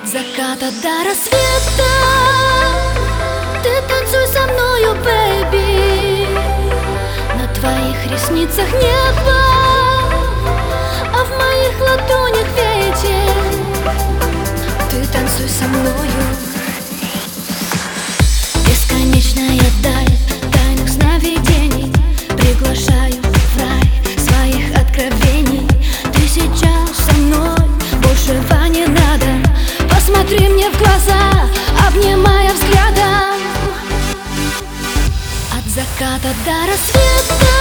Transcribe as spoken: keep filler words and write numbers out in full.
От заката до рассвета ты танцуй со мною, бэйби. На твоих ресницах небо, а в моих ладонях ветер. Ты танцуй со мною. Бесконечная даль тайных сновидений, приглашаю в рай своих откровений. Ты сейчас со мной, большего не надо. Посмотри мне в глаза, обнимая взглядом. От заката до рассвета